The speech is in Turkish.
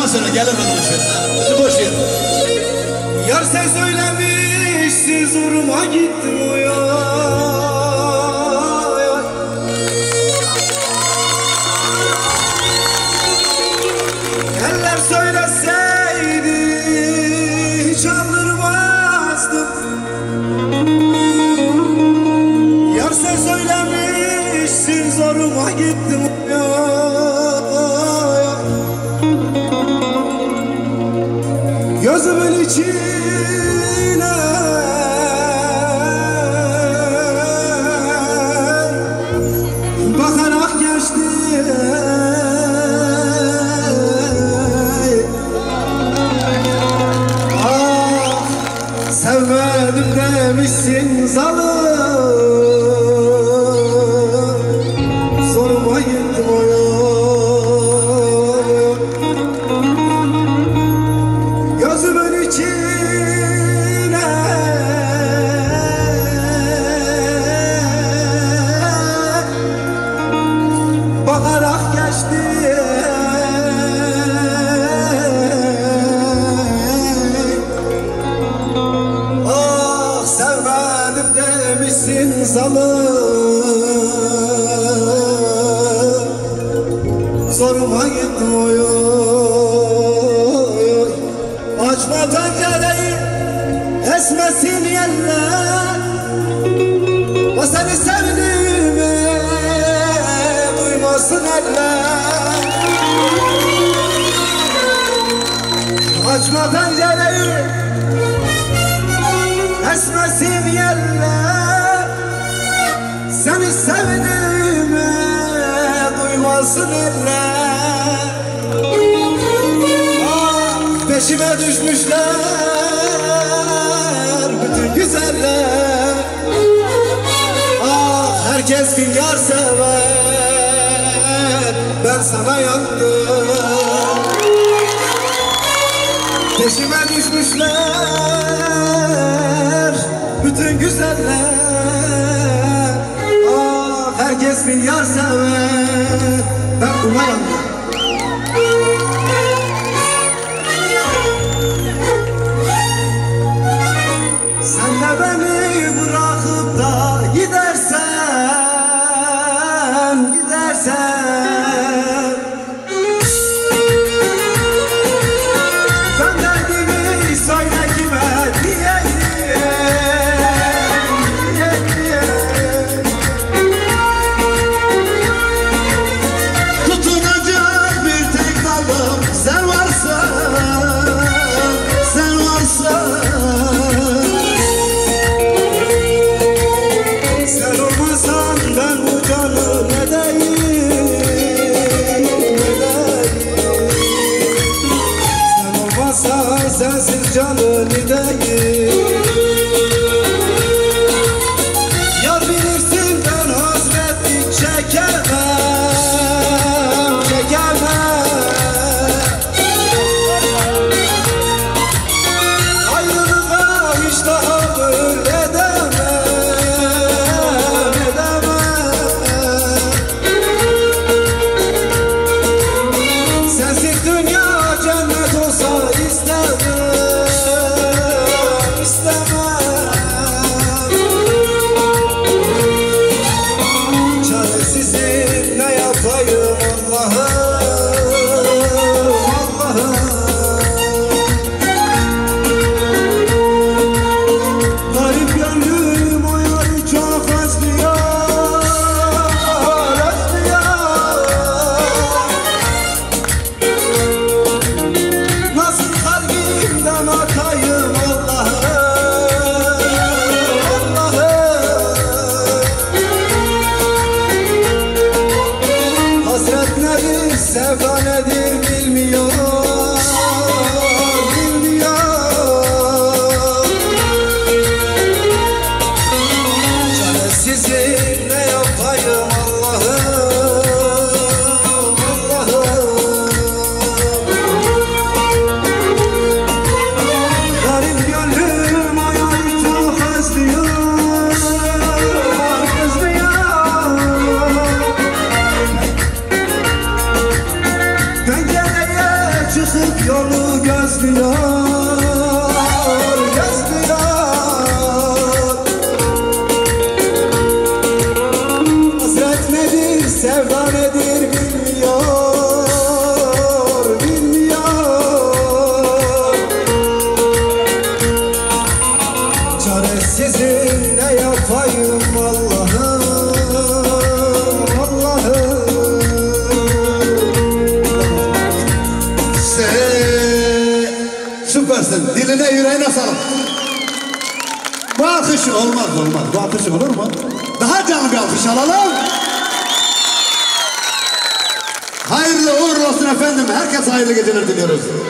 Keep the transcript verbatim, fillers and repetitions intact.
şarkı söyle, gel efendim şöyle. Bizi boş ver. Yar sen söylemişsin, zoruma gittim o ya. Eller söyleseydi hiç aldırmazdım. Yar sen söylemişsin, zoruma gittim o ya. Gözümün içine bakarak geçti. Ah, sevmedim demişsin zalim, zoruma gittim o ya. Gözümün içine bakarak geçti. Ah, sevmedim demişsin zalim, zoruma gittim o yol. Açma pencereyi, esmesin yeller. O seni sevdiğimi duymasın eller. Açma pencereyi, esmesin yeller. Seni sevdiğimi duymasın eller. Peşime düşmüşler bütün güzeller. Ah, herkes bir yar sever, ben sana yandım. Peşime düşmüşler bütün güzeller. Ah, herkes bir yar sever, ben buna yandım. Sen de beni bırakıp da gidersen, gidersen, ben derdimi söyle kime diyeyim, diyeyim. Tutunacak bir tek dalım sen varsan, sen varsan. Ben bu canı ne deyim, ne deyim. Sen olmazsan sensiz canı ne deyim. Yar bilirsin ben hasretlik çekemem, çekemem. Ayrılığa hiç tahammül edemem. Dünya cennet olsa istemem, istemem. gözlüyor, gözlüyor. Hasret nedir, sevda nedir bilmiyor, bilmiyor. Çaresizim, ne yapayım Allah'ım, Allah'ım. Süpersin. Diline yüreğine sağlık. Bu alkış olmaz olmaz. Bu alkış olur mu? Daha canlı bir alkış alalım. Hayırlı uğurlu olsun efendim. Herkese hayırlı geceler diliyoruz.